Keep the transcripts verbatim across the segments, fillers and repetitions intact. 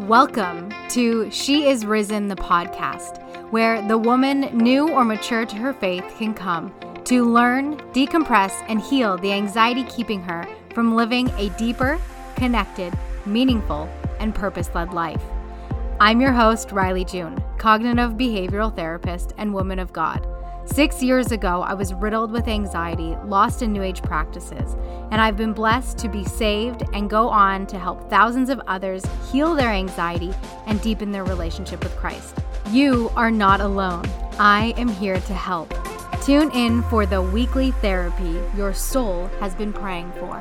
Welcome to She Is Risen, the podcast, where the woman new or mature to her faith can come to learn, decompress, and heal the anxiety keeping her from living a deeper, connected, meaningful, and purpose-led life. I'm your host, Riley June, cognitive behavioral therapist and woman of God. Six years ago, I was riddled with anxiety, lost in New Age practices, and I've been blessed to be saved and go on to help thousands of others heal their anxiety and deepen their relationship with Christ. You are not alone. I am here to help. Tune in for the weekly therapy your soul has been praying for.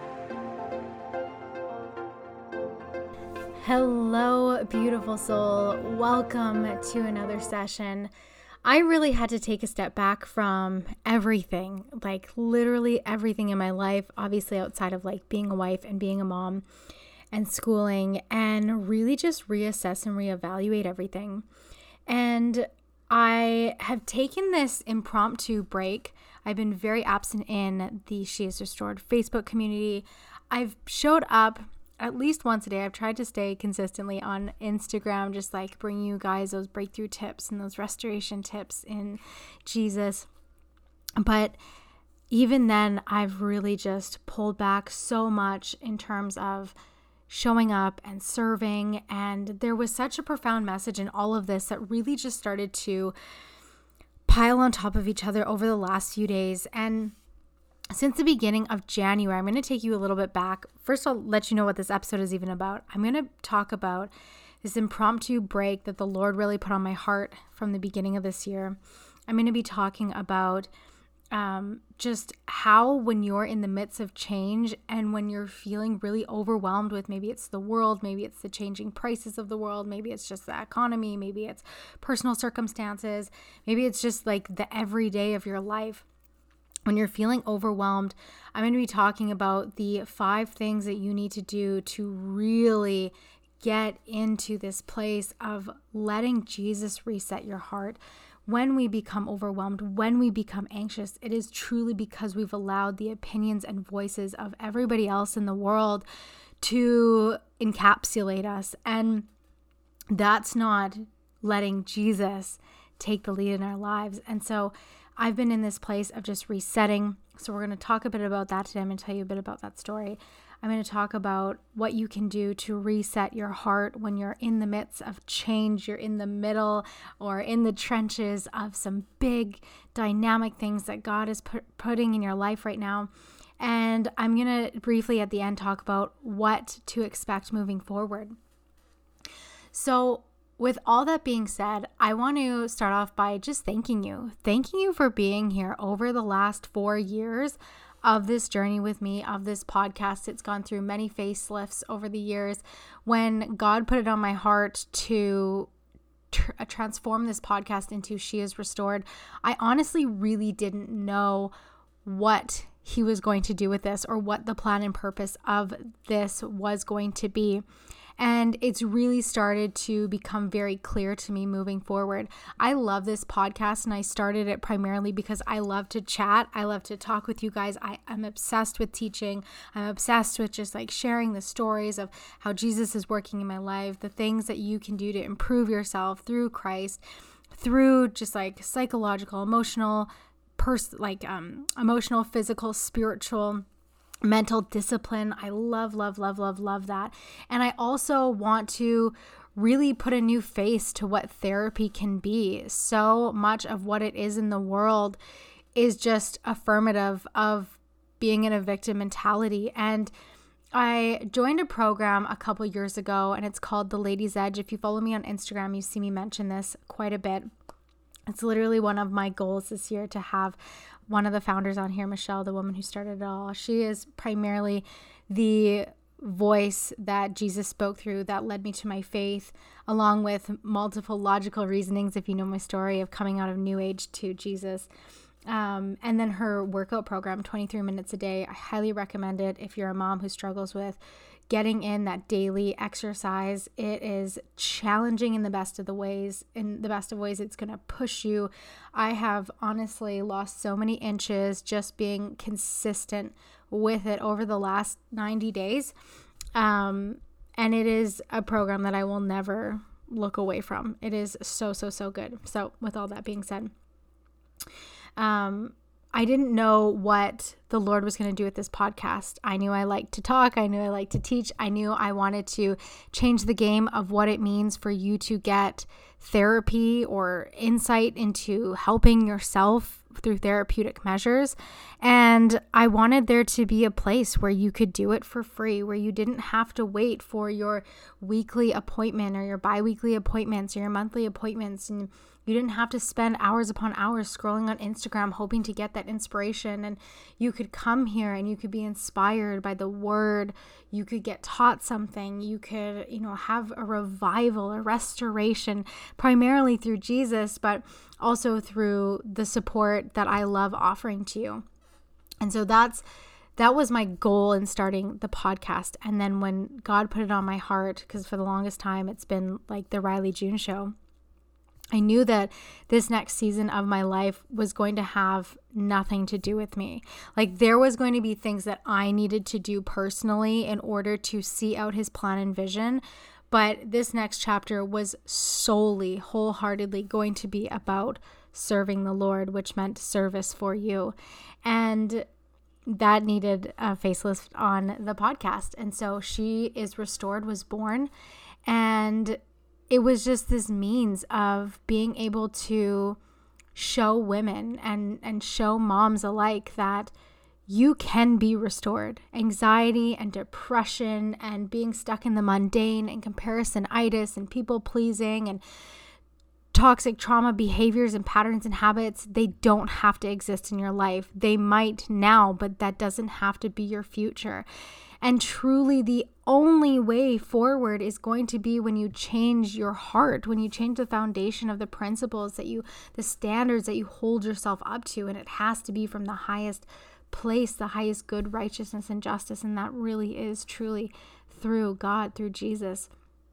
Hello, beautiful soul. Welcome to another session. I really had to take a step back from everything, like literally everything in my life, obviously outside of like being a wife and being a mom and schooling, and really just reassess and reevaluate everything. And I have taken this impromptu break. I've been very absent in the She Is Restored Facebook community. I've showed up at least once a day. I've tried to stay consistently on Instagram, just like bring you guys those breakthrough tips and those restoration tips in Jesus. But even then, I've really just pulled back so much in terms of showing up and serving. And there was such a profound message in all of this that really just started to pile on top of each other over the last few days. And since the beginning of January, I'm going to take you a little bit back. First, I'll let you know what this episode is even about. I'm going to talk about this impromptu break that the Lord really put on my heart from the beginning of this year. I'm going to be talking about um, just how when you're in the midst of change and when you're feeling really overwhelmed with maybe it's the world, maybe it's the changing prices of the world, maybe it's just the economy, maybe it's personal circumstances, maybe it's just like the everyday of your life. When you're feeling overwhelmed, I'm going to be talking about the five things that you need to do to really get into this place of letting Jesus reset your heart. When we become overwhelmed, when we become anxious, it is truly because we've allowed the opinions and voices of everybody else in the world to encapsulate us. And that's not letting Jesus take the lead in our lives. And so I've been in this place of just resetting. So we're going to talk a bit about that today. I'm going to tell you a bit about that story. I'm going to talk about what you can do to reset your heart when you're in the midst of change, you're in the middle or in the trenches of some big dynamic things that God is put, putting in your life right now. And I'm going to briefly at the end talk about what to expect moving forward. So with all that being said, I want to start off by just thanking you. Thanking you for being here over the last four years of this journey with me, of this podcast. It's gone through many facelifts over the years. When God put it on my heart to tr- transform this podcast into She Is Restored, I honestly really didn't know what He was going to do with this or what the plan and purpose of this was going to be. And it's really started to become very clear to me moving forward. I love this podcast, and I started it primarily because I love to chat. I love to talk with you guys. I am obsessed with teaching. I'm obsessed with just like sharing the stories of how Jesus is working in my life, the things that you can do to improve yourself through Christ, through just like psychological, emotional, pers- like um, emotional, physical, spiritual, mental discipline. I love, love, love, love, love that. And I also want to really put a new face to what therapy can be. So much of what it is in the world is just affirmative of being in a victim mentality. And I joined a program a couple years ago, and it's called The Ladies Edge. If you follow me on Instagram, you see me mention this quite a bit. It's literally one of my goals this year to have one of the founders on here, Michelle, the woman who started it all. She is primarily the voice that Jesus spoke through that led me to my faith, along with multiple logical reasonings, if you know my story of coming out of New Age to Jesus. Um, and then her workout program, twenty-three minutes a day. I highly recommend it if you're a mom who struggles with getting in that daily exercise. It is challenging in the best of the ways. In the best of ways, it's going to push you. I have honestly lost so many inches just being consistent with it over the last ninety days. Um, And it is a program that I will never look away from. It is so, so, so good. So with all that being said, um, I didn't know what the Lord was going to do with this podcast. I knew I liked to talk. I knew I liked to teach. I knew I wanted to change the game of what it means for you to get therapy or insight into helping yourself through therapeutic measures. And I wanted there to be a place where you could do it for free, where you didn't have to wait for your weekly appointment or your bi-weekly appointments or your monthly appointments. And you didn't have to spend hours upon hours scrolling on Instagram hoping to get that inspiration. And you could come here and you could be inspired by the word. You could get taught something. You could, you know, have a revival, a restoration, primarily through Jesus, but also through the support that I love offering to you. And so that's that was my goal in starting the podcast. And then when God put it on my heart, because for the longest time it's been like the Riley June Show, I knew that this next season of my life was going to have nothing to do with me. Like there was going to be things that I needed to do personally in order to see out his plan and vision. But this next chapter was solely, wholeheartedly going to be about serving the Lord, which meant service for you. And that needed a facelift on the podcast. And so She Is Restored was born. And it was just this means of being able to show women and, and show moms alike that you can be restored. Anxiety and depression and being stuck in the mundane and comparison-itis and people-pleasing and toxic trauma behaviors and patterns and habits, they don't have to exist in your life. They might now, but that doesn't have to be your future. And truly the only way forward is going to be when you change your heart, when you change the foundation of the principles that you, the standards that you hold yourself up to. And it has to be from the highest place, the highest good, righteousness, and justice. And that really is truly through God, through Jesus.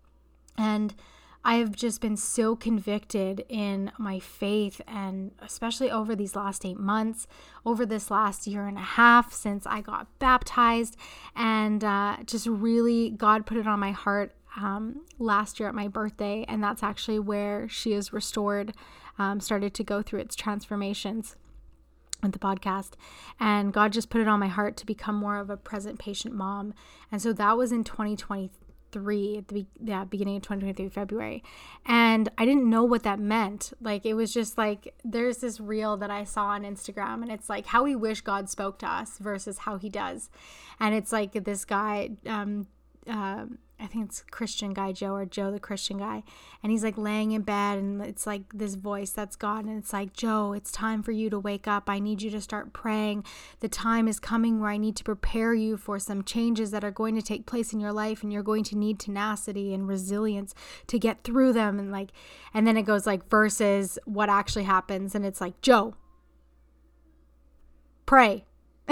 And I've just been so convicted in my faith, and especially over these last eight months, over this last year and a half since I got baptized, and uh, just really God put it on my heart um, last year at my birthday, and that's actually where She Is Restored um, started to go through its transformations with the podcast. And God just put it on my heart to become more of a present patient mom. And so that was in twenty twenty-three. Three at the be- yeah, beginning of twenty twenty-three, February. And I didn't know what that meant. Like, it was just like, there's this reel that I saw on Instagram, and it's like how we wish God spoke to us versus how he does. And it's like this guy, um, uh, I think it's Christian guy, Joe, or Joe, the Christian guy. And he's like laying in bed, and it's like this voice that's God. And it's like, Joe, it's time for you to wake up. I need you to start praying. The time is coming where I need to prepare you for some changes that are going to take place in your life. And you're going to need tenacity and resilience to get through them. And like, and then it goes like versus what actually happens. And it's like, Joe, pray.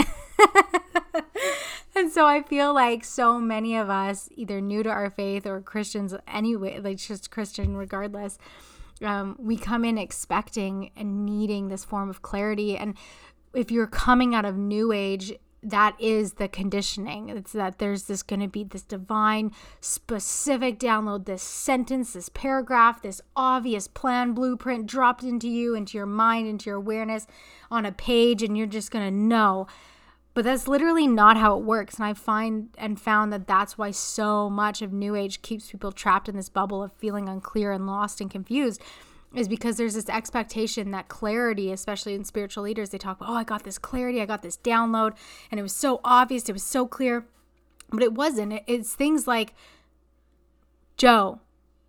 And so I feel like so many of us, either new to our faith or Christians anyway, like just Christian regardless, um, we come in expecting and needing this form of clarity. And if you're coming out of New Age, that is the conditioning. It's that there's this going to be this divine, specific download, this sentence, this paragraph, this obvious plan, blueprint dropped into you, into your mind, into your awareness on a page, and you're just going to know. But that's literally not how it works. And I find and found that that's why so much of New Age keeps people trapped in this bubble of feeling unclear and lost and confused, is because there's this expectation that clarity, especially in spiritual leaders, they talk about, oh, I got this clarity, I got this download, and it was so obvious, it was so clear. But it wasn't. It's things like, Joe,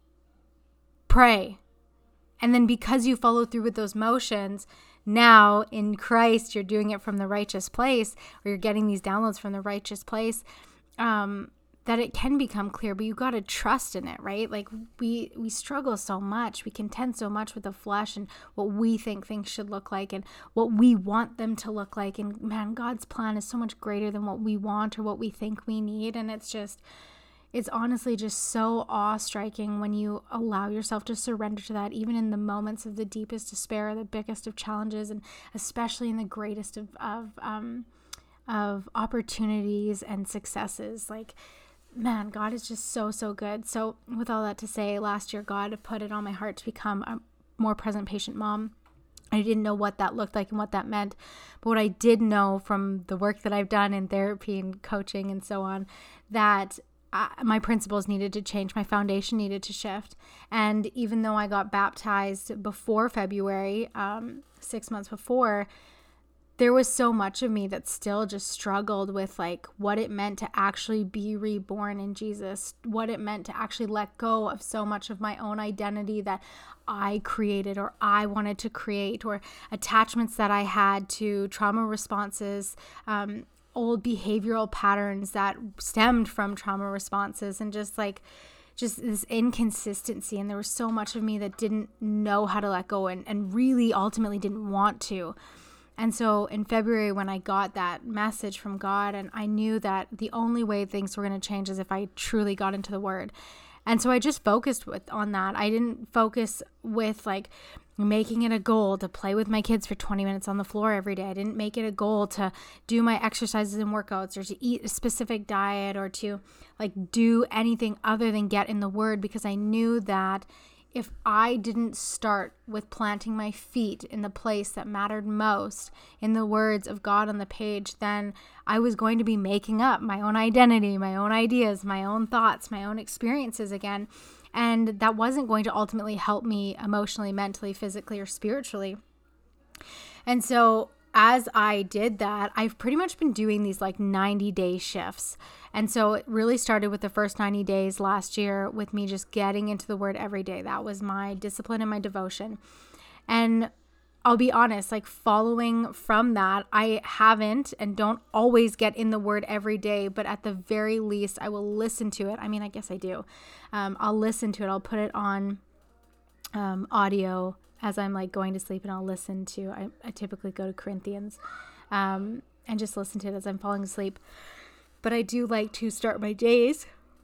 pray. And then because you follow through with those motions, now in Christ, you're doing it from the righteous place, or you're getting these downloads from the righteous place, um, that it can become clear, but you got to trust in it, right? Like we, we struggle so much. We contend so much with the flesh and what we think things should look like and what we want them to look like. And man, God's plan is so much greater than what we want or what we think we need. And it's just, it's honestly just so awe-striking when you allow yourself to surrender to that, even in the moments of the deepest despair, the biggest of challenges, and especially in the greatest of of um, of opportunities and successes. Like man, God is just so, so good. So with all that to say, last year, God put it on my heart to become a more present patient mom. I didn't know what that looked like and what that meant. But what I did know from the work that I've done in therapy and coaching and so on, that I, my principles needed to change. My foundation needed to shift. And even though I got baptized before February, um, six months before, there was so much of me that still just struggled with like what it meant to actually be reborn in Jesus, what it meant to actually let go of so much of my own identity that I created or I wanted to create, or attachments that I had to trauma responses, um, old behavioral patterns that stemmed from trauma responses, and just like just this inconsistency. And there was so much of me that didn't know how to let go and, and really ultimately didn't want to. And so in February, when I got that message from God, and I knew that the only way things were going to change is if I truly got into the Word. And so I just focused with on that. I didn't focus with like making it a goal to play with my kids for twenty minutes on the floor every day. I didn't make it a goal to do my exercises and workouts, or to eat a specific diet, or to like do anything other than get in the Word, because I knew that if I didn't start with planting my feet in the place that mattered most, in the words of God on the page, then I was going to be making up my own identity, my own ideas, my own thoughts, my own experiences again. And that wasn't going to ultimately help me emotionally, mentally, physically, or spiritually. And so as I did that, I've pretty much been doing these like ninety day shifts. And so it really started with the first ninety days last year with me just getting into the Word every day. That was my discipline and my devotion. And I'll be honest, like following from that, I haven't and don't always get in the Word every day, but at the very least, I will listen to it. I mean, I guess I do. Um, I'll listen to it. I'll put it on um, audio as I'm like going to sleep, and I'll listen to, I, I typically go to Corinthians um, and just listen to it as I'm falling asleep. But I do like to start my days,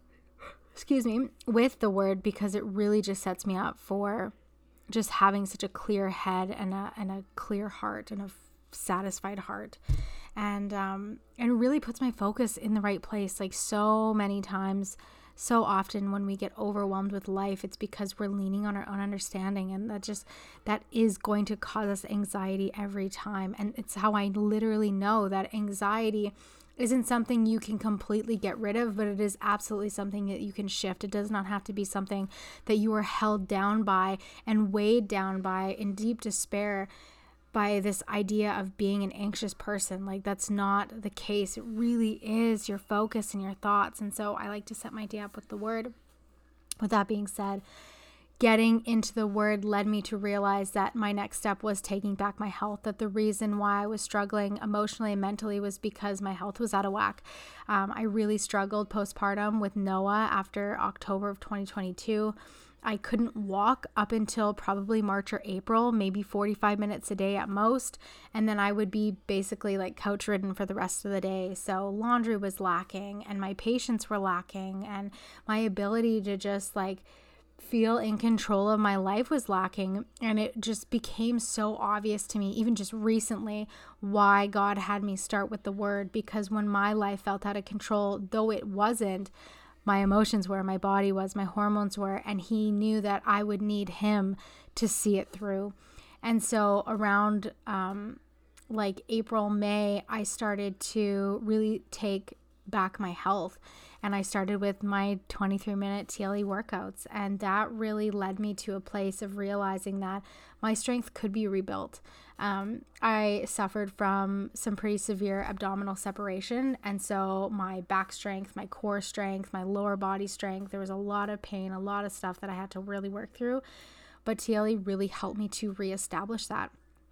excuse me, with the Word, because it really just sets me up for just having such a clear head and a and a clear heart and a satisfied heart, and um and really puts my focus in the right place. Like so many times, so often when we get overwhelmed with life, it's because we're leaning on our own understanding, and that just that is going to cause us anxiety every time. And it's how I literally know that anxiety isn't something you can completely get rid of, but it is absolutely something that you can shift. It does not have to be something that you are held down by and weighed down by in deep despair by this idea of being an anxious person. Like, that's not the case. It really is your focus and your thoughts. And so I like to set my day up with the Word. With that being said, getting into the Word led me to realize that my next step was taking back my health, that the reason why I was struggling emotionally and mentally was because my health was out of whack. Um, I really struggled postpartum with Noah after October of twenty twenty-two. I couldn't walk up until probably March or April, maybe forty-five minutes a day at most. And then I would be basically like couch ridden for the rest of the day. So laundry was lacking, and my patience were lacking, and my ability to just like feel in control of my life was lacking. And it just became so obvious to me, even just recently, why God had me start with the Word. Because when my life felt out of control, though it wasn't, my emotions were, my body was, my hormones were, and He knew that I would need Him to see it through. And so around um, like April, May, I started to really take back my health. And I started with my twenty-three minute T L E workouts. And that really led me to a place of realizing that my strength could be rebuilt. Um, I suffered from some pretty severe abdominal separation. And so my back strength, my core strength, my lower body strength, there was a lot of pain, a lot of stuff that I had to really work through. But T L E really helped me to reestablish that.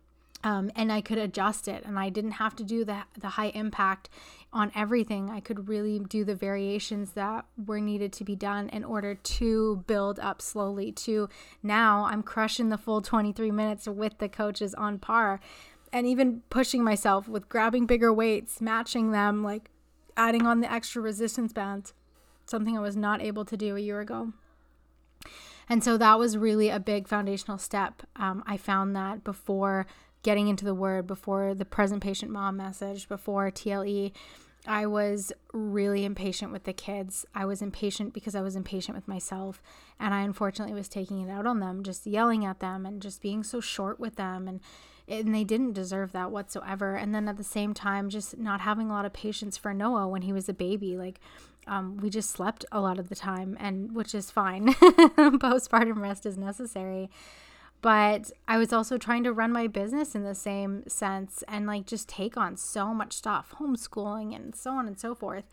Um, and I could adjust it, and I didn't have to do the the high impact on everything. I could really do the variations that were needed to be done in order to build up slowly to now I'm crushing the full twenty-three minutes with the coaches on par, and even pushing myself with grabbing bigger weights, matching them, like adding on the extra resistance bands, something I was not able to do a year ago. And so that was really a big foundational step. Um, I found that before getting into the Word, before the present patient mom message, before T L E, I was really impatient with the kids. I was impatient because I was impatient with myself. And I unfortunately was taking it out on them, just yelling at them and just being so short with them. And, and they didn't deserve that whatsoever. And then at the same time, just not having a lot of patience for Noah when he was a baby. Like, um, we just slept a lot of the time, and which is fine. Postpartum rest is necessary. But I was also trying to run my business in the same sense and like just take on so much stuff, homeschooling and so on and so forth.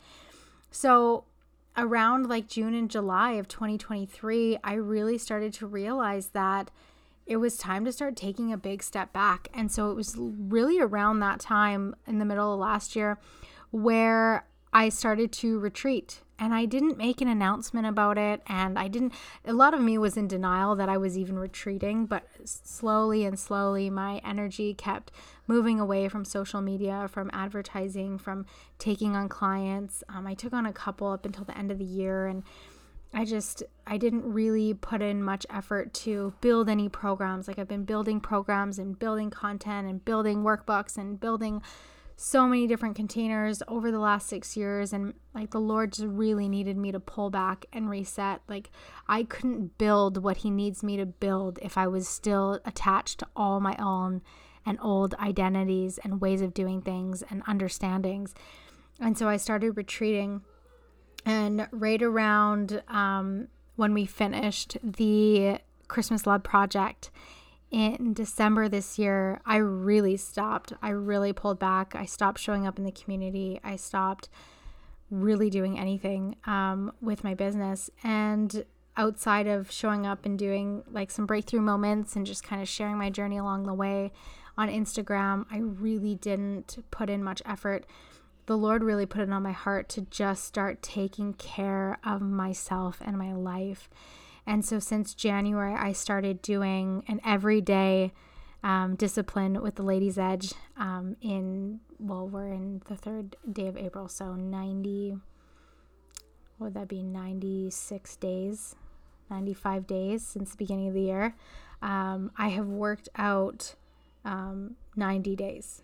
So around like June and July of twenty twenty-three, I really started to realize that it was time to start taking a big step back. And so it was really around that time in the middle of last year where I started to retreat. And I didn't make an announcement about it. And I didn't, a lot of me was in denial that I was even retreating, but slowly and slowly my energy kept moving away from social media, from advertising, from taking on clients. Um, I took on a couple up until the end of the year, and I just, I didn't really put in much effort to build any programs. Like I've been building programs and building content and building workbooks and building so many different containers over the last six years. And like the Lord just really needed me to pull back and reset. Like I couldn't build what he needs me to build if I was still attached to all my own and old identities and ways of doing things and understandings. And so I started retreating. And right around um, when we finished the Christmas Love Project in December this year, I really stopped. I really pulled back. I stopped showing up in the community. I stopped really doing anything um, with my business. And outside of showing up and doing like some breakthrough moments and just kind of sharing my journey along the way on Instagram, I really didn't put in much effort. The Lord really put it on my heart to just start taking care of myself and my life. And so since January, I started doing an everyday um, discipline with the Ladies Edge um, in, well, we're in the third day of April, so ninety, what would that be, ninety-six days, ninety-five days since the beginning of the year. Um, I have worked out um, ninety days.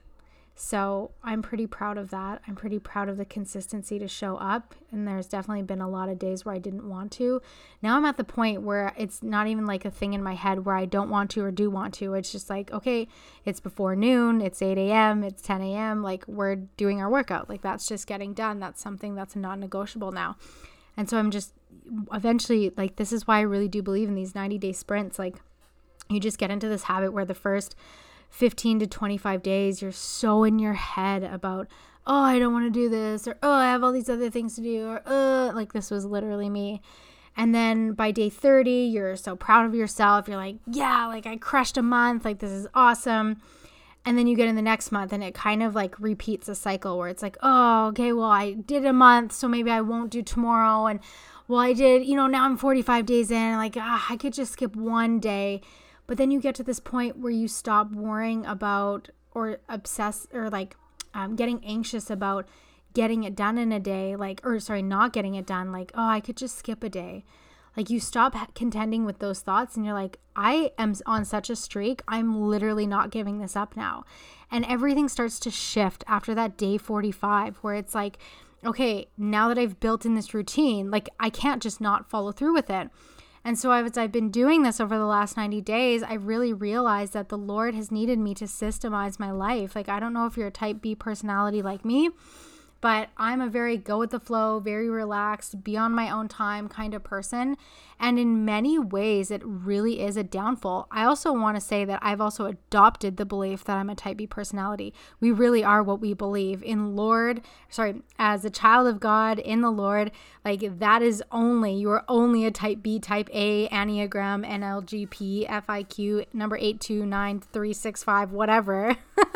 So I'm pretty proud of that. I'm pretty proud of the consistency to show up. And there's definitely been a lot of days where I didn't want to. Now I'm at the point where it's not even like a thing in my head where I don't want to or do want to. It's just like, okay, it's before noon, it's eight a.m., it's ten a.m., like we're doing our workout. Like that's just getting done. That's something that's non-negotiable now. And so I'm just eventually, like, this is why I really do believe in these ninety day sprints. Like you just get into this habit where the first fifteen to twenty-five days, you're so in your head about, oh, I don't want to do this, or, oh, I have all these other things to do, or, uh, like this was literally me. And then by day thirty, you're so proud of yourself. You're like, yeah, like I crushed a month. Like this is awesome. And then you get in the next month and it kind of like repeats a cycle where it's like, oh, okay, well, I did a month, so maybe I won't do tomorrow. And well, I did, you know, now I'm forty-five days in, and like, ah, I could just skip one day. But then you get to this point where you stop worrying about or obsess or like um, getting anxious about getting it done in a day, like, or sorry, not getting it done. Like, oh, I could just skip a day. Like you stop contending with those thoughts and you're like, I am on such a streak. I'm literally not giving this up now. And everything starts to shift after that day forty-five where it's like, okay, now that I've built in this routine, like I can't just not follow through with it. And so as I've been doing this over the last ninety days, I really realized that the Lord has needed me to systemize my life. Like, I don't know if you're a type B personality like me, but I'm a very go with the flow, very relaxed, be on my own time kind of person. And in many ways, it really is a downfall. I also want to say that I've also adopted the belief that I'm a type B personality. We really are what we believe in Lord, sorry, as a child of God in the Lord, like that is only, you are only a type B, type A, Enneagram, N L G P, F I Q, number eight two nine three six five, whatever.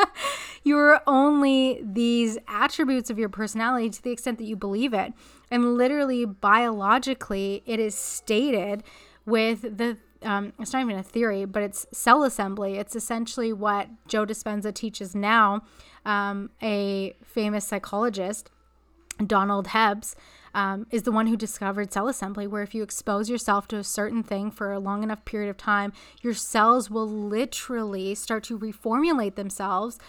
You are only these attributes of your personality to the extent that you believe it. And literally, biologically, it is stated with the, um, it's not even a theory, but it's cell assembly. It's essentially what Joe Dispenza teaches now, um, a famous psychologist, Donald Hebbs, um, is the one who discovered cell assembly, where if you expose yourself to a certain thing for a long enough period of time, your cells will literally start to reformulate themselves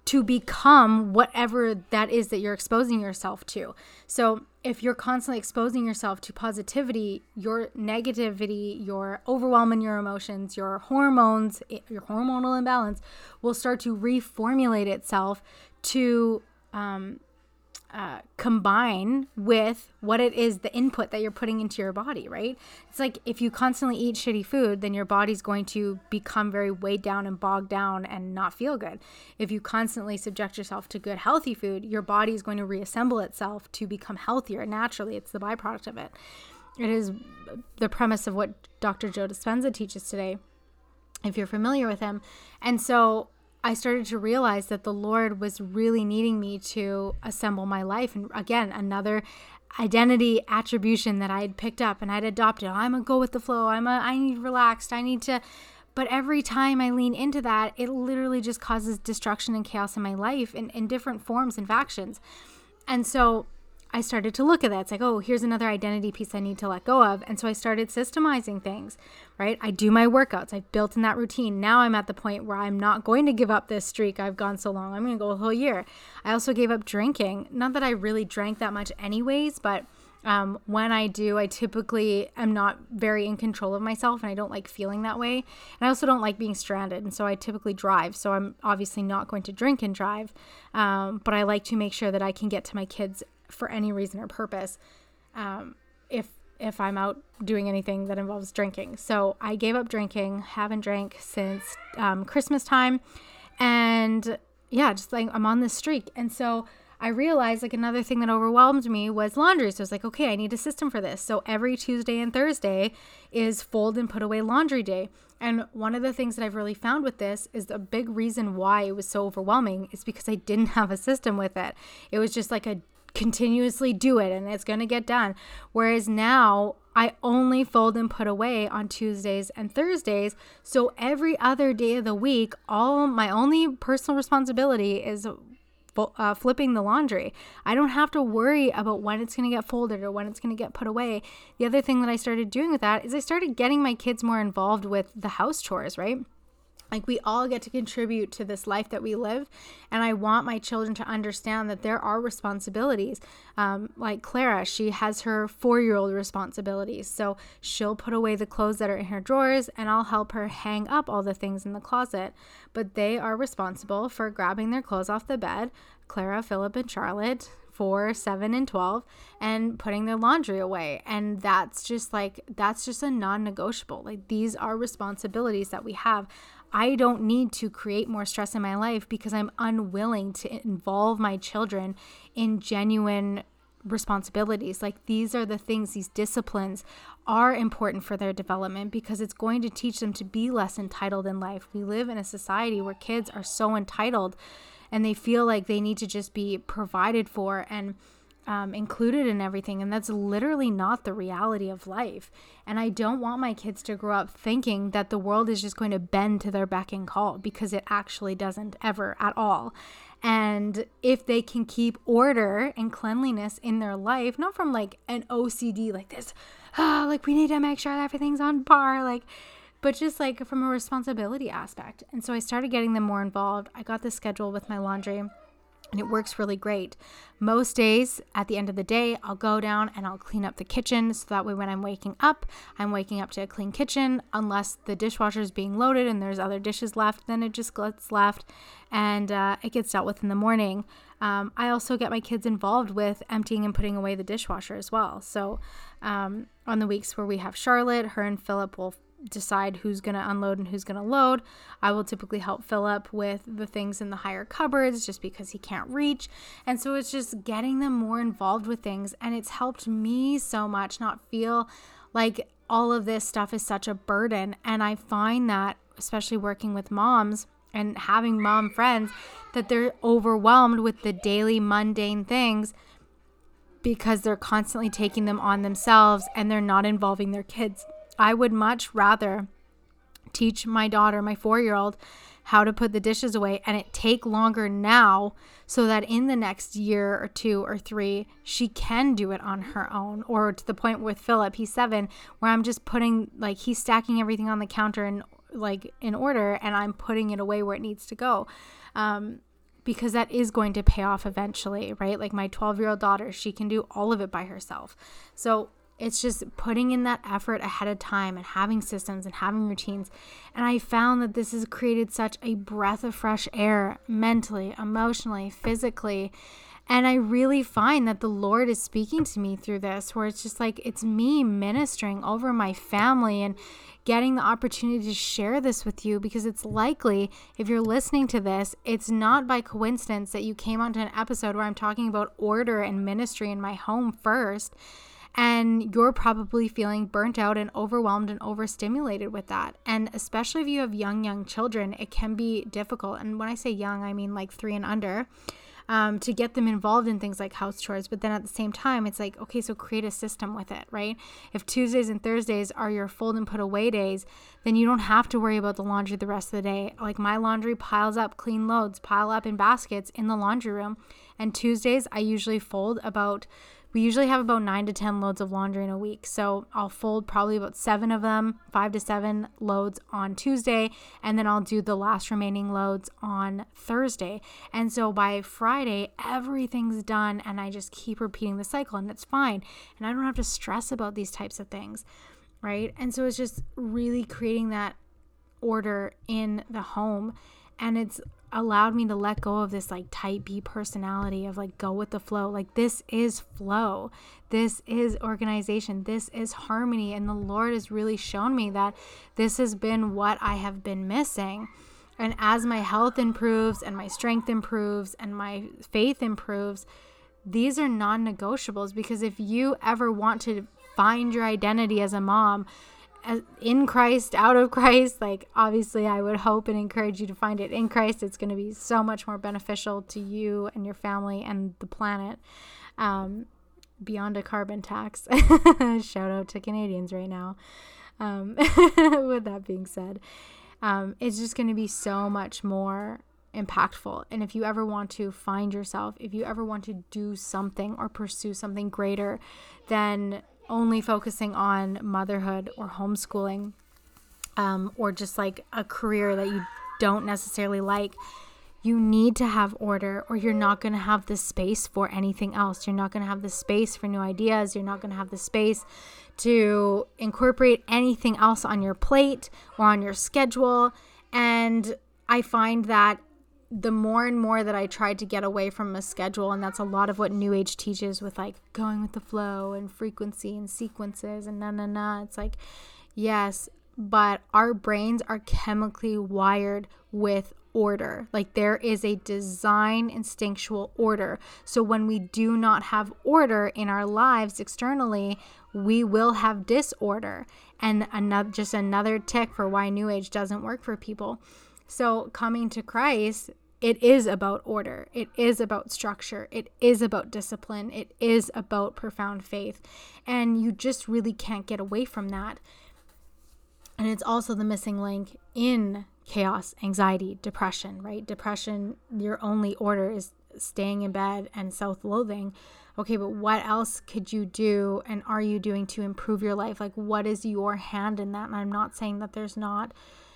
to become whatever that is that you're exposing yourself to. So if you're constantly exposing yourself to positivity, your negativity, your overwhelming your emotions, your hormones, your hormonal imbalance will start to reformulate itself to um, uh, combine with what it is, the input that you're putting into your body, right? It's like if you constantly eat shitty food, then your body's going to become very weighed down and bogged down and not feel good. If you constantly subject yourself to good, healthy food, your body is going to reassemble itself to become healthier naturally. It's the byproduct of it. It is the premise of what Doctor Joe Dispenza teaches today, if you're familiar with him. And so I started to realize that the Lord was really needing me to assemble my life. And again, another identity attribution that I had picked up and I'd adopted. I'm a go with the flow. I'm a, I need relaxed. I need to, but every time I lean into that, it literally just causes destruction and chaos in my life in, in different forms and factions. And so I started to look at that. It's like, oh, here's another identity piece I need to let go of. And so I started systemizing things, right? I do my workouts. I've built in that routine. Now I'm at the point where I'm not going to give up this streak I've gone so long. I'm going to go a whole year. I also gave up drinking. Not that I really drank that much anyways, but um, when I do, I typically am not very in control of myself and I don't like feeling that way. And I also don't like being stranded. And so I typically drive. So I'm obviously not going to drink and drive. Um, but I like to make sure that I can get to my kids for any reason or purpose, um, if if I'm out doing anything that involves drinking. So I gave up drinking, haven't drank since um, Christmas time, and yeah, just like I'm on this streak. And so I realized like another thing that overwhelmed me was laundry. So I was like, okay, I need a system for this. So every Tuesday and Thursday is fold and put away laundry day. And one of the things that I've really found with this is the big reason why it was so overwhelming is because I didn't have a system with it. It was just like a continuously do it and it's going to get done. Whereas now I only fold and put away on Tuesdays and Thursdays. So every other day of the week, all my only personal responsibility is uh, flipping the laundry. I don't have to worry about when it's going to get folded or when it's going to get put away. The other thing that I started doing with that is I started getting my kids more involved with the house chores, right? Like we all get to contribute to this life that we live. And I want my children to understand that there are responsibilities. Um, like Clara, she has her four-year-old responsibilities. So she'll put away the clothes that are in her drawers and I'll help her hang up all the things in the closet. But they are responsible for grabbing their clothes off the bed, Clara, Philip, and Charlotte, four, seven, and twelve, and putting their laundry away. And that's just like, that's just a non-negotiable. Like these are responsibilities that we have. I don't need to create more stress in my life because I'm unwilling to involve my children in genuine responsibilities. Like these are the things, these disciplines are important for their development because it's going to teach them to be less entitled in life. We live in a society where kids are so entitled and they feel like they need to just be provided for and Um, included in everything. And that's literally not the reality of life. And I don't want my kids to grow up thinking that the world is just going to bend to their beck and call, because it actually doesn't ever at all. And if they can keep order and cleanliness in their life, not from like an O C D like this, ah, like we need to make sure that everything's on par, like, but just like from a responsibility aspect. And so I started getting them more involved. I got the schedule with my laundry. And it works really great. Most days at the end of the day, I'll go down and I'll clean up the kitchen. So that way when I'm waking up, I'm waking up to a clean kitchen. Unless the dishwasher is being loaded and there's other dishes left, then it just gets left and uh, it gets dealt with in the morning. Um, I also get my kids involved with emptying and putting away the dishwasher as well. So um, on the weeks where we have Charlotte, her and Philip will decide who's going to unload and who's going to load. I will typically help Philip with the things in the higher cupboards just because he can't reach. And so it's just getting them more involved with things. And it's helped me so much not feel like all of this stuff is such a burden. And I find that, especially working with moms and having mom friends, that they're overwhelmed with the daily mundane things because they're constantly taking them on themselves and they're not involving their kids. I would much rather teach my daughter, my four-year-old, how to put the dishes away and it take longer now so that in the next year or two or three, she can do it on her own. Or to the point with Philip, he's seven, where I'm just putting, like, he's stacking everything on the counter and like in order and I'm putting it away where it needs to go. Um, because that is going to pay off eventually, right? Like my twelve-year-old daughter, she can do all of it by herself. So it's just putting in that effort ahead of time and having systems and having routines. And I found that this has created such a breath of fresh air mentally, emotionally, physically. And I really find that the Lord is speaking to me through this, where it's just like, it's me ministering over my family and getting the opportunity to share this with you, because it's likely, if you're listening to this, it's not by coincidence that you came onto an episode where I'm talking about order and ministry in my home first. And you're probably feeling burnt out and overwhelmed and overstimulated with that. And especially if you have young, young children, it can be difficult. And when I say young, I mean like three and under, um, to get them involved in things like house chores. But then at the same time, it's like, okay, so create a system with it, right? If Tuesdays and Thursdays are your fold and put away days, then you don't have to worry about the laundry the rest of the day. Like my laundry piles up, clean loads pile up in baskets in the laundry room. And Tuesdays, I usually fold about We usually have about nine to ten loads of laundry in a week. So I'll fold probably about seven of them, five to seven loads on Tuesday. And then I'll do the last remaining loads on Thursday. And so by Friday, everything's done. And I just keep repeating the cycle, and it's fine. And I don't have to stress about these types of things, right? And so it's just really creating that order in the home. And it's allowed me to let go of this like type B personality of like go with the flow. Like this is flow. This is organization. This is harmony. And the Lord has really shown me that this has been what I have been missing. And as my health improves and my strength improves and my faith improves, these are non-negotiables, because if you ever want to find your identity as a mom, in Christ, out of Christ, like obviously I would hope and encourage you to find it in Christ. It's going to be so much more beneficial to you and your family and the planet, um, beyond a carbon tax. Shout out to Canadians right now. Um, with that being said, um, it's just going to be so much more impactful. And if you ever want to find yourself, if you ever want to do something or pursue something greater than only focusing on motherhood or homeschooling, um, or just like a career that you don't necessarily like, you need to have order, or you're not going to have the space for anything else. You're not going to have the space for new ideas. You're not going to have the space to incorporate anything else on your plate or on your schedule. And I find that the more and more that I tried to get away from a schedule, and that's a lot of what New Age teaches with like going with the flow and frequency and sequences and na na na. It's like, yes, but our brains are chemically wired with order. Like there is a design instinctual order. So when we do not have order in our lives externally, we will have disorder. And another, just another tick for why New Age doesn't work for people. So coming to Christ, it is about order. It is about structure. It is about discipline. It is about profound faith. And you just really can't get away from that. And it's also the missing link in chaos, anxiety, depression, right? Depression, your only order is staying in bed and self-loathing. Okay, but what else could you do and are you doing to improve your life? Like, what is your hand in that? And I'm not saying that there's not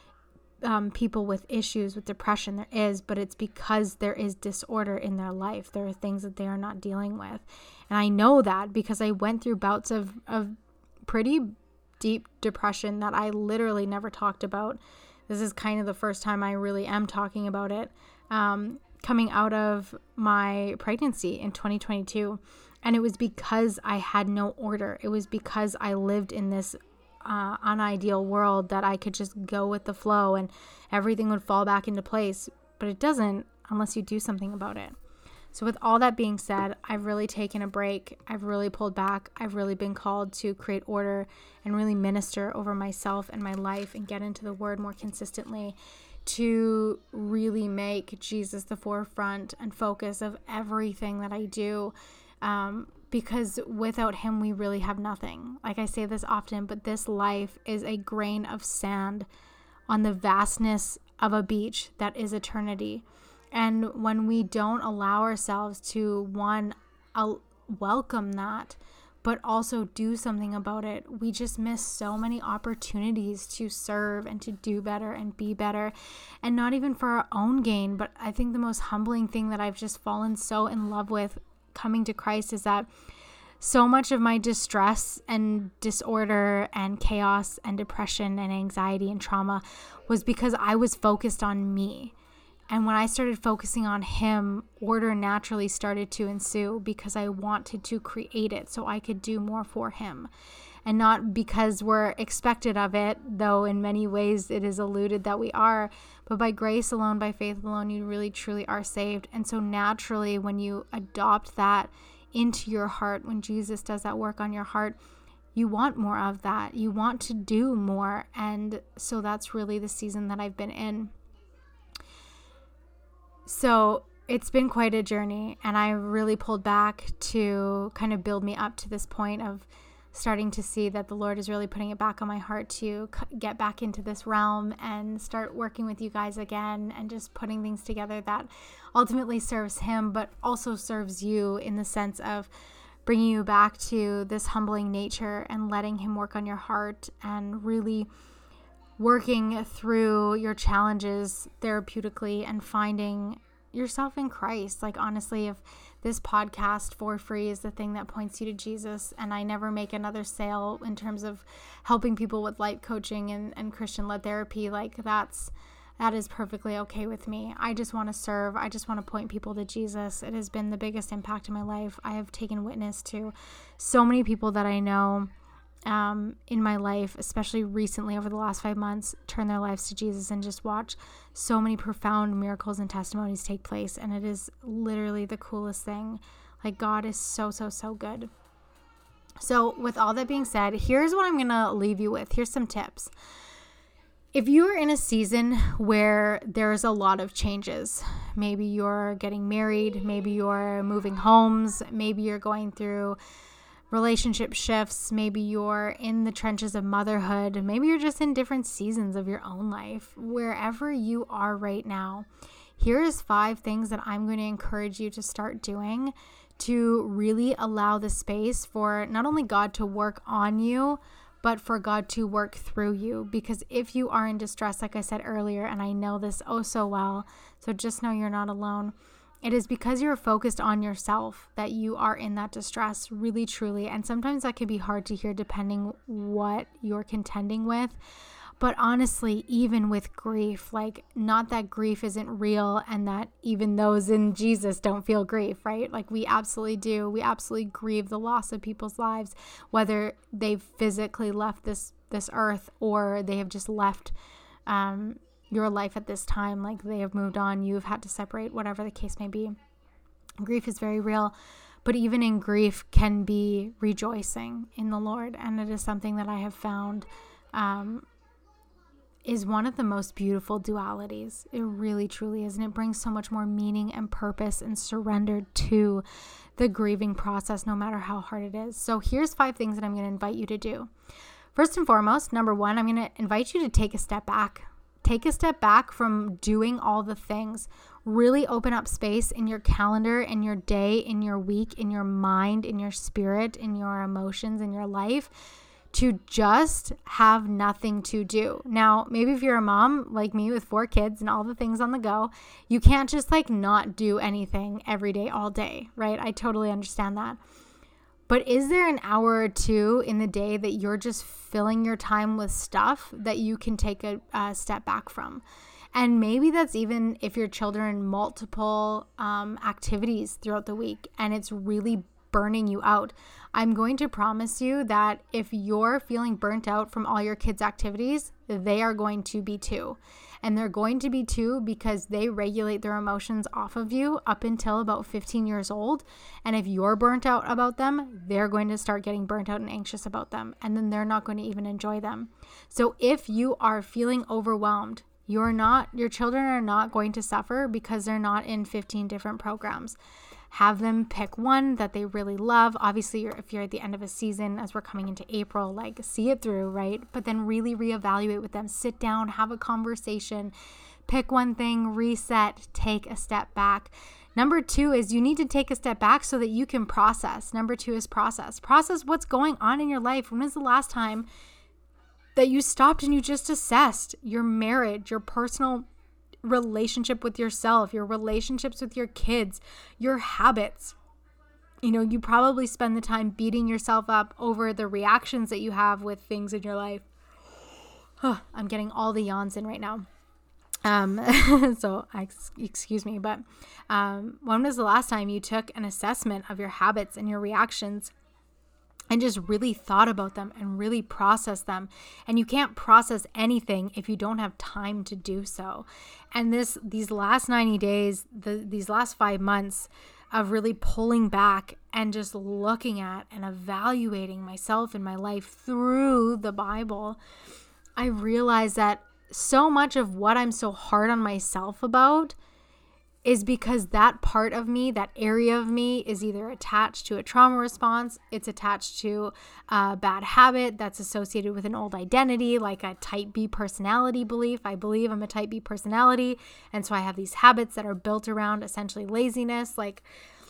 Um, people with issues with depression. There is, but it's because there is disorder in their life. There are things that they are not dealing with. And I know that because I went through bouts of, of pretty deep depression that I literally never talked about. This is kind of the first time I really am talking about it, um, coming out of my pregnancy in twenty twenty-two. And it was because I had no order. It was because I lived in this Uh, unideal world that I could just go with the flow and everything would fall back into place, but it doesn't unless you do something about it. So with all that being said, I've really taken a break. I've really pulled back. I've really been called to create order and really minister over myself and my life and get into the word more consistently to really make Jesus the forefront and focus of everything that I do. Um, Because without him, we really have nothing. Like I say this often, but this life is a grain of sand on the vastness of a beach that is eternity. And when we don't allow ourselves to, one, uh, welcome that, but also do something about it. We just miss so many opportunities to serve and to do better and be better, and not even for our own gain. But I think the most humbling thing that I've just fallen so in love with coming to Christ is that so much of my distress and disorder and chaos and depression and anxiety and trauma was because I was focused on me. And when I started focusing on Him, order naturally started to ensue because I wanted to create it so I could do more for Him. And not because we're expected of it, though in many ways it is alluded that we are, but by grace alone, by faith alone, you really truly are saved. And so naturally, when you adopt that into your heart, when Jesus does that work on your heart, you want more of that. You want to do more. And so that's really the season that I've been in. So it's been quite a journey, and I really pulled back to kind of build me up to this point of starting to see that the Lord is really putting it back on my heart to get back into this realm and start working with you guys again and just putting things together that ultimately serves Him, but also serves you in the sense of bringing you back to this humbling nature and letting Him work on your heart and really working through your challenges therapeutically and finding yourself in Christ. Like, honestly, if this podcast for free is the thing that points you to Jesus, and I never make another sale in terms of helping people with life coaching and, and Christian-led therapy, like that's that is perfectly okay with me. I just want to serve. I just want to point people to Jesus. It has been the biggest impact in my life. I have taken witness to so many people that I know um, in my life, especially recently over the last five months, turn their lives to Jesus and just watch so many profound miracles and testimonies take place. And it is literally the coolest thing. Like, God is so, so, so good. So with all that being said, here's what I'm going to leave you with. Here's some tips. If you're in a season where there's a lot of changes, maybe you're getting married, maybe you're moving homes, maybe you're going through relationship shifts, maybe you're in the trenches of motherhood, maybe you're just in different seasons of your own life, wherever you are right now, here's five things that I'm going to encourage you to start doing to really allow the space for not only God to work on you, but for God to work through you. Because if you are in distress, like I said earlier, and I know this oh so well, so just know you're not alone. It is because you're focused on yourself that you are in that distress, really, truly. And sometimes that can be hard to hear depending what you're contending with. But honestly, even with grief, like, not that grief isn't real and that even those in Jesus don't feel grief, right? Like, we absolutely do. We absolutely grieve the loss of people's lives, whether they've physically left this, this earth or they have just left um, your life at this time. Like, they have moved on, you've had to separate, whatever the case may be. Grief is very real, but even in grief can be rejoicing in the Lord. And it is something that I have found um, is one of the most beautiful dualities. It really, truly is. And it brings so much more meaning and purpose and surrender to the grieving process, no matter how hard it is. So here's five things that I'm going to invite you to do. First and foremost, number one, I'm going to invite you to take a step back. Take a step back from doing all the things. Really open up space in your calendar, in your day, in your week, in your mind, in your spirit, in your emotions, in your life, to just have nothing to do. Now, maybe if you're a mom like me with four kids and all the things on the go, you can't just like not do anything every day, all day, right? I totally understand that. But is there an hour or two in the day that you're just filling your time with stuff that you can take a, a step back from? And maybe that's even if your children multiple um, activities throughout the week and it's really burning you out. I'm going to promise you that if you're feeling burnt out from all your kids' activities, they are going to be too. And they're going to be too because they regulate their emotions off of you up until about fifteen years old. And if you're burnt out about them, they're going to start getting burnt out and anxious about them. And then they're not going to even enjoy them. So if you are feeling overwhelmed, you're not, your children are not going to suffer because they're not in fifteen different programs. Have them pick one that they really love. Obviously, you're, if you're at the end of a season, as we're coming into April, like see it through, right? But then really reevaluate with them. Sit down, have a conversation, pick one thing, reset, take a step back. Number two is you need to take a step back so that you can process. Number two is process. Process what's going on in your life. When was the last time that you stopped and you just assessed your marriage, your personal relationship with yourself, your relationships with your kids, your habits? You know, you probably spend the time beating yourself up over the reactions that you have with things in your life. Oh, I'm getting all the yawns in right now. Um, so excuse me, but, um, when was the last time you took an assessment of your habits and your reactions and just really thought about them and really processed them? And you can't process anything if you don't have time to do so. And this, these last ninety days, the, these last five months of really pulling back and just looking at and evaluating myself and my life through the Bible, I realized that so much of what I'm so hard on myself about is because that part of me, that area of me, is either attached to a trauma response, it's attached to a bad habit that's associated with an old identity, like a type B personality belief. I believe I'm a type B personality, and so I have these habits that are built around essentially laziness. Like,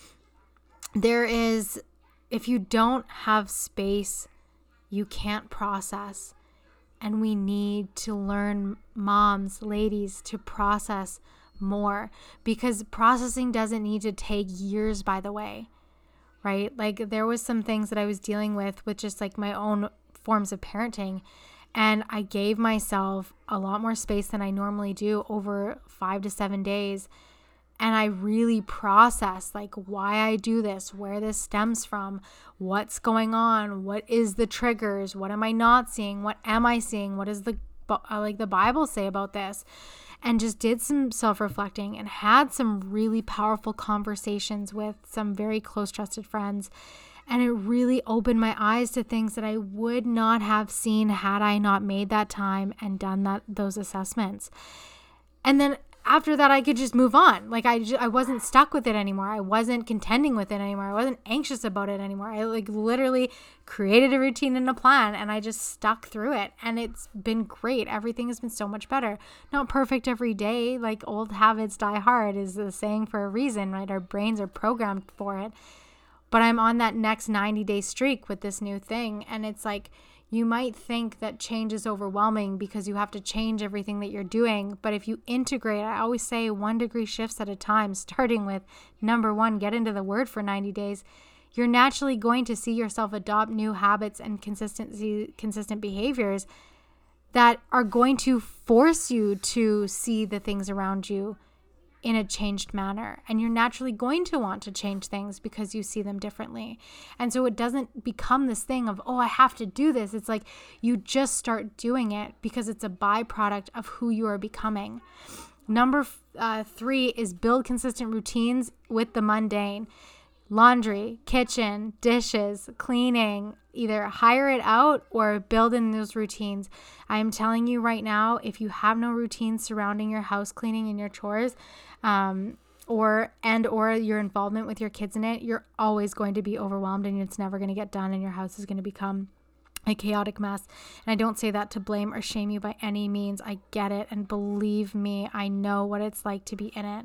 there is, if you don't have space, you can't process. And we need to learn, moms, ladies, to process more, because processing doesn't need to take years, by the way, right? Like, there was some things that I was dealing with with just like my own forms of parenting, and I gave myself a lot more space than I normally do over five to seven days. And I really processed like why I do this, where this stems from, what's going on, what is the triggers, what am I not seeing, what am I seeing, what does the like the Bible say about this, and just did some self-reflecting and had some really powerful conversations with some very close trusted friends. And it really opened my eyes to things that I would not have seen had I not made that time and done that those assessments. And then after that, I could just move on. Like, I, just, I wasn't stuck with it anymore. I wasn't contending with it anymore. I wasn't anxious about it anymore. I like literally created a routine and a plan, and I just stuck through it. And it's been great. Everything has been so much better. Not perfect every day. Like, old habits die hard is the saying for a reason, right? Our brains are programmed for it. But I'm on that next ninety day streak with this new thing. And it's like, you might think that change is overwhelming because you have to change everything that you're doing. But if you integrate, I always say one degree shifts at a time, starting with number one, get into the Word for ninety days. You're naturally going to see yourself adopt new habits and consistency, consistent behaviors that are going to force you to see the things around you in a changed manner. And you're naturally going to want to change things because you see them differently. And so it doesn't become this thing of, oh, I have to do this. It's like you just start doing it because it's a byproduct of who you are becoming. Number uh, three is build consistent routines with the mundane. Laundry, kitchen, dishes, cleaning, either hire it out or build in those routines. I am telling you right now, if you have no routines surrounding your house cleaning and your chores, um, or and or your involvement with your kids in it, you're always going to be overwhelmed and it's never going to get done and your house is going to become a chaotic mess. And I don't say that to blame or shame you by any means. I get it. And believe me, I know what it's like to be in it.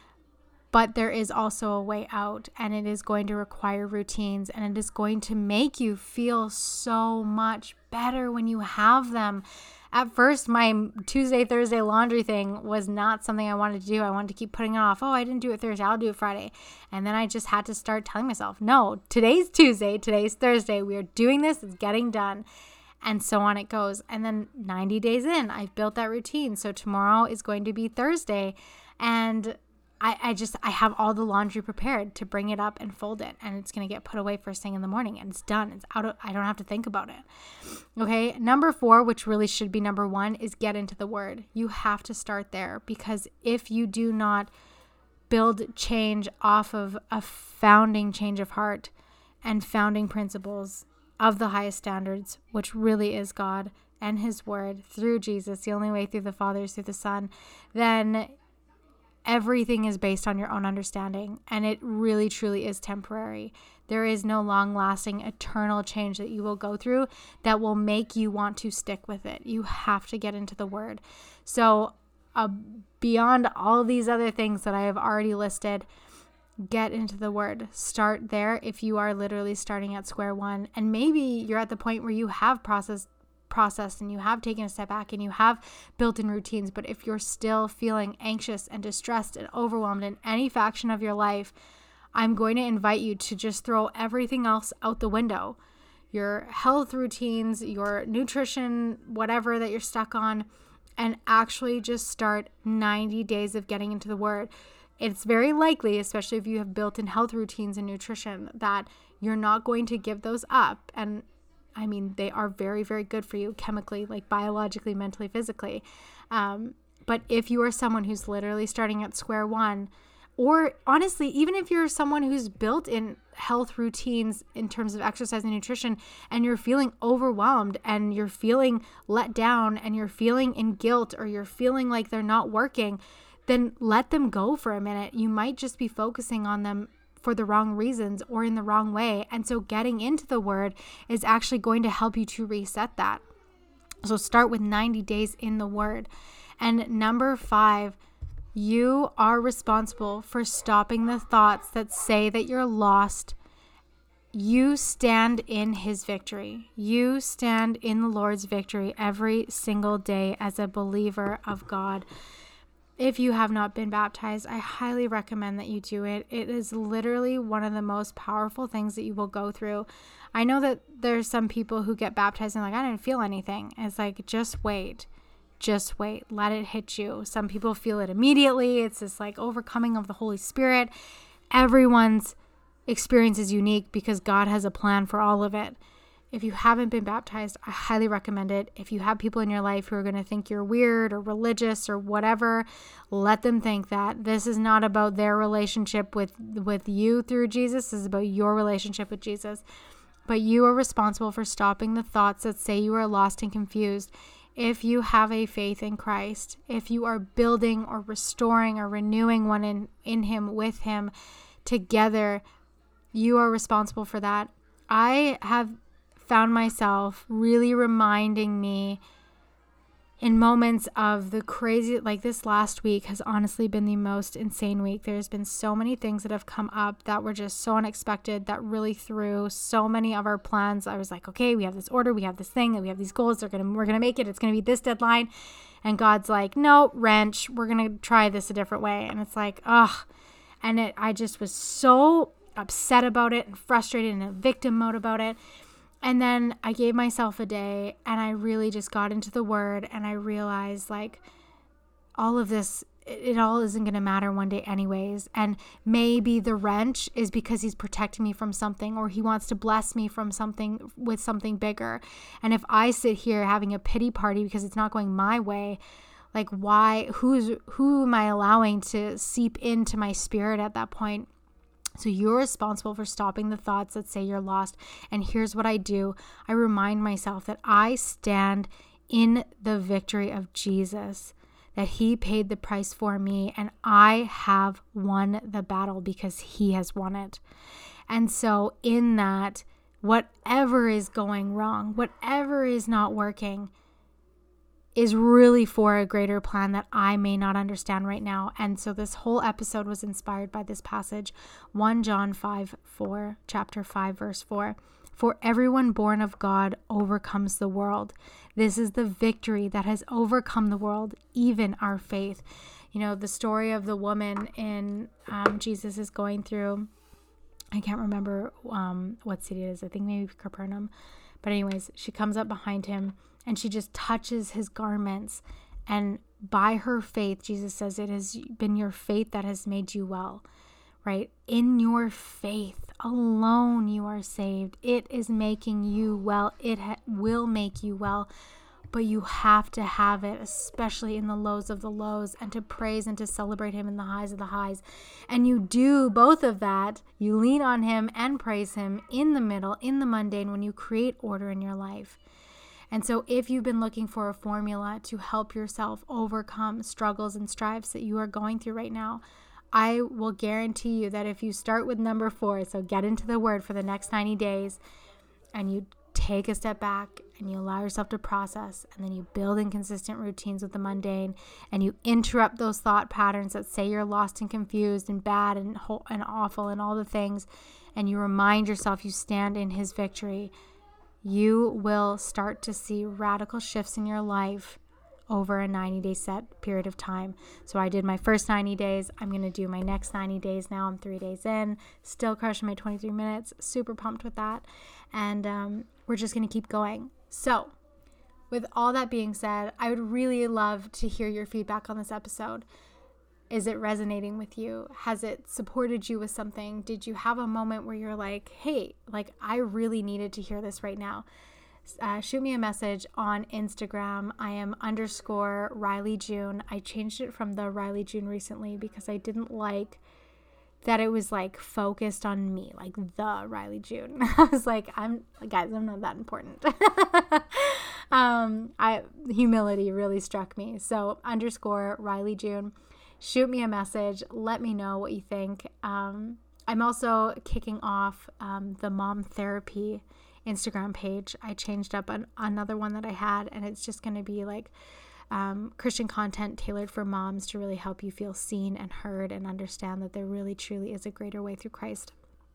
But there is also a way out, and it is going to require routines, and it is going to make you feel so much better when you have them. At first, my Tuesday, Thursday laundry thing was not something I wanted to do. I wanted to keep putting it off. Oh, I didn't do it Thursday. I'll do it Friday. And then I just had to start telling myself, no, today's Tuesday. Today's Thursday. We are doing this. It's getting done. And so on it goes. And then ninety days in, I've built that routine. So tomorrow is going to be Thursday. And I, I just, I have all the laundry prepared to bring it up and fold it, and it's going to get put away first thing in the morning, and it's done. It's out of, I don't have to think about it. Okay. Number four, which really should be number one, is get into the Word. You have to start there, because if you do not build change off of a founding change of heart and founding principles of the highest standards, which really is God and His Word through Jesus, the only way through the Father is through the Son, then everything is based on your own understanding, and it really truly is temporary. There is no long-lasting, eternal change that you will go through that will make you want to stick with it. You have to get into the Word. So uh, beyond all these other things that I have already listed, get into the word. Start there if you are literally starting at square one. And maybe you're at the point where you have processed processed and you have taken a step back and you have built in routines. But if you're still feeling anxious and distressed and overwhelmed in any faction of your life, I'm going to invite you to just throw everything else out the window. Your health routines, your nutrition, whatever that you're stuck on, and actually just start ninety days of getting into the word. It's very likely, especially if you have built in health routines and nutrition, that you're not going to give those up. And I mean, they are very, very good for you chemically, like biologically, mentally, physically. Um, but if you are someone who's literally starting at square one, or honestly, even if you're someone who's built in health routines in terms of exercise and nutrition, and you're feeling overwhelmed and you're feeling let down and you're feeling in guilt or you're feeling like they're not working, then let them go for a minute. You might just be focusing on them for the wrong reasons or in the wrong way. And so getting into the word is actually going to help you to reset that. So start with ninety days in the word. And number five, you are responsible for stopping the thoughts that say that you're lost. You stand in his victory. You stand in the Lord's victory every single day as a believer of God. If you have not been baptized, I highly recommend that you do it. It is literally one of the most powerful things that you will go through. I know that there's some people who get baptized and like, I didn't feel anything. It's like, just wait. Just wait. Let it hit you. Some people feel it immediately. It's this like overcoming of the Holy Spirit. Everyone's experience is unique because God has a plan for all of it. If you haven't been baptized, I highly recommend it. If you have people in your life who are going to think you're weird or religious or whatever, let them think that. This is not about their relationship with, with you through Jesus. This is about your relationship with Jesus. But you are responsible for stopping the thoughts that say you are lost and confused. If you have a faith in Christ, if you are building or restoring or renewing one in, in Him, with Him, together, you are responsible for that. I have found myself really reminding me in moments of the crazy, like this last week has honestly been the most insane week. There's been so many things that have come up that were just so unexpected that really threw so many of our plans. I was like, okay, we have this order, we have this thing, and we have these goals. They're gonna, we're gonna make it. It's gonna be this deadline, and God's like, no, wrench. We're gonna try this a different way. And it's like, ugh. And it, I just was so upset about it and frustrated and in a victim mode about it. And then I gave myself a day and I really just got into the word and I realized like all of this, it, it all isn't going to matter one day anyways. And maybe the wrench is because he's protecting me from something, or he wants to bless me from something with something bigger. And if I sit here having a pity party because it's not going my way, like why, who's, who am I allowing to seep into my spirit at that point? So you're responsible for stopping the thoughts that say you're lost. And here's what I do. I remind myself that I stand in the victory of Jesus, that he paid the price for me, and I have won the battle because he has won it. And so in that, whatever is going wrong, whatever is not working, is really for a greater plan that I may not understand right now. And so this whole episode was inspired by this passage, First John five four, chapter five, verse four. For everyone born of God overcomes the world. This is the victory that has overcome the world, even our faith. You know, the story of the woman in um, Jesus is going through, I can't remember um, what city it is. I think maybe Capernaum. But anyways, she comes up behind him and she just touches his garments. And by her faith, Jesus says, it has been your faith that has made you well, right? In your faith alone, you are saved. It is making you well. It ha- will make you well. But you have to have it, especially in the lows of the lows, and to praise and to celebrate him in the highs of the highs. And you do both of that. You lean on him and praise him in the middle, in the mundane, when you create order in your life. And so if you've been looking for a formula to help yourself overcome struggles and strives that you are going through right now, I will guarantee you that if you start with number four, so get into the word for the next ninety days, and you take a step back and you allow yourself to process, and then you build inconsistent routines with the mundane, and you interrupt those thought patterns that say you're lost and confused and bad and whole and awful and all the things, and you remind yourself you stand in his victory, you will start to see radical shifts in your life over a ninety day set period of time. So I did my first ninety days. I'm going to do my next ninety days now. I'm three days in, still crushing my twenty-three minutes. Super pumped with that. And um, we're just going to keep going. So with all that being said, I would really love to hear your feedback on this episode. Is it resonating with you? Has it supported you with something? Did you have a moment where you're like, hey, like I really needed to hear this right now? Uh, shoot me a message on Instagram. I am underscore Riley June. I changed it from the Riley June recently because I didn't like that it was like focused on me, like the Riley June. I was like, I'm guys, I'm not that important. um, I humility really struck me. So underscore Riley June. Shoot me a message. Let me know what you think. Um, I'm also kicking off um, the Mom Therapy Instagram page. I changed up an, another one that I had, and it's just going to be like um, Christian content tailored for moms to really help you feel seen and heard and understand that there really truly is a greater way through Christ.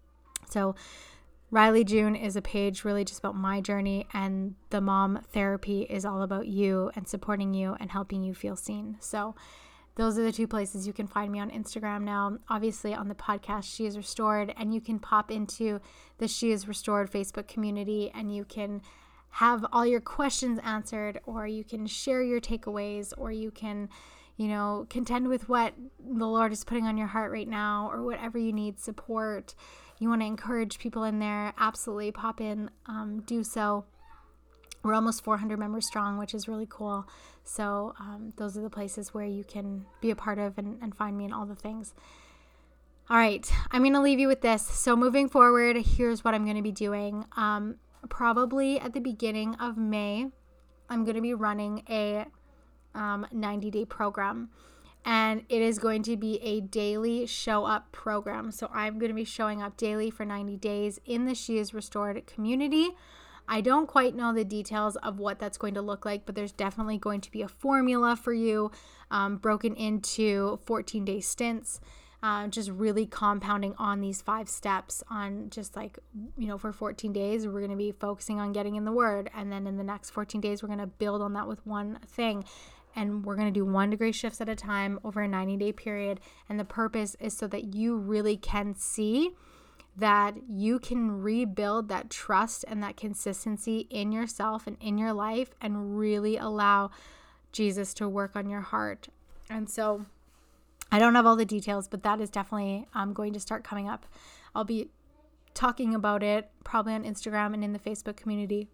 So Riley June is a page really just about my journey, and the Mom Therapy is all about you and supporting you and helping you feel seen. So those are the two places you can find me on Instagram now. Obviously on the podcast, She Is Restored, and you can pop into the She Is Restored Facebook community and you can have all your questions answered, or you can share your takeaways, or you can, you know, contend with what the Lord is putting on your heart right now, or whatever you need support. You want to encourage people in there, absolutely pop in, um, do so. We're almost four hundred members strong, which is really cool. So um, those are the places where you can be a part of and, and find me and all the things. All right, I'm going to leave you with this. So moving forward, here's what I'm going to be doing. Um, probably at the beginning of May, I'm going to be running a um, ninety day program. And it is going to be a daily show up program. So I'm going to be showing up daily for ninety days in the She Is Restored community. I don't quite know the details of what that's going to look like, but there's definitely going to be a formula for you um, broken into fourteen day stints, uh, just really compounding on these five steps on just like, you know, for fourteen days, we're going to be focusing on getting in the Word. And then in the next fourteen days, we're going to build on that with one thing. And we're going to do one degree shifts at a time over a ninety day period. And the purpose is so that you really can see that you can rebuild that trust and that consistency in yourself and in your life and really allow Jesus to work on your heart. And so I don't have all the details, but that is definitely um, going to start coming up. I'll be talking about it probably on Instagram and in the Facebook community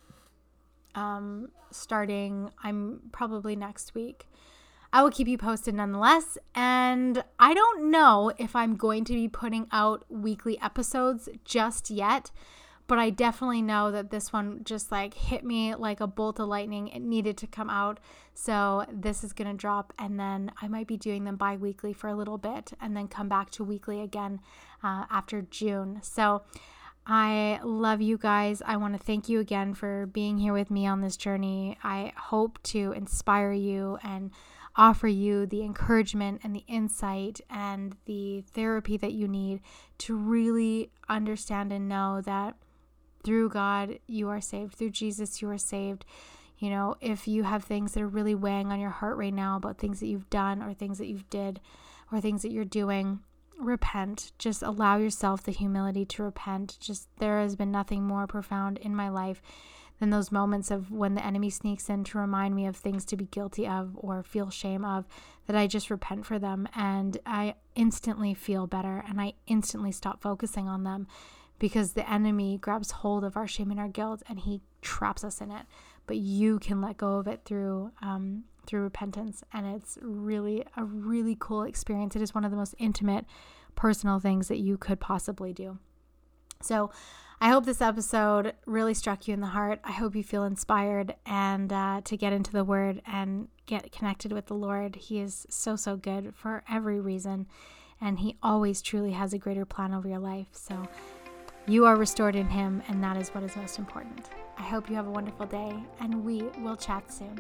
um, starting, I'm probably next week. I will keep you posted nonetheless, and I don't know if I'm going to be putting out weekly episodes just yet, but I definitely know that this one just like hit me like a bolt of lightning. It needed to come out, so this is going to drop, and then I might be doing them bi-weekly for a little bit, and then come back to weekly again uh, after June. So I love you guys. I want to thank you again for being here with me on this journey. I hope to inspire you and offer you the encouragement and the insight and the therapy that you need to really understand and know that through God, you are saved. Through Jesus, you are saved. You know, if you have things that are really weighing on your heart right now about things that you've done or things that you've did or things that you're doing, repent. Just allow yourself the humility to repent. Just there has been nothing more profound in my life than those moments of when the enemy sneaks in to remind me of things to be guilty of or feel shame of, that I just repent for them, and I instantly feel better and I instantly stop focusing on them, because the enemy grabs hold of our shame and our guilt and he traps us in it. But you can let go of it through um, through repentance, and it's really a really cool experience. It is one of the most intimate, personal things that you could possibly do. So I hope this episode really struck you in the heart. I hope you feel inspired and uh, to get into the Word and get connected with the Lord. He is so, so good for every reason, and He always truly has a greater plan over your life. So you are restored in Him, and that is what is most important. I hope you have a wonderful day, and we will chat soon.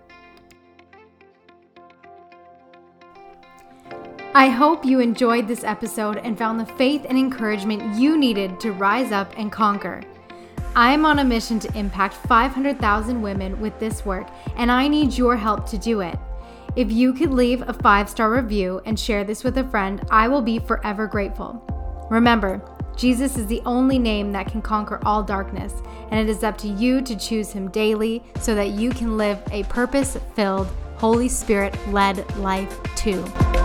I hope you enjoyed this episode and found the faith and encouragement you needed to rise up and conquer. I'm on a mission to impact five hundred thousand women with this work, and I need your help to do it. If you could leave a five-star review and share this with a friend, I will be forever grateful. Remember, Jesus is the only name that can conquer all darkness, and it is up to you to choose him daily so that you can live a purpose-filled, Holy Spirit-led life too.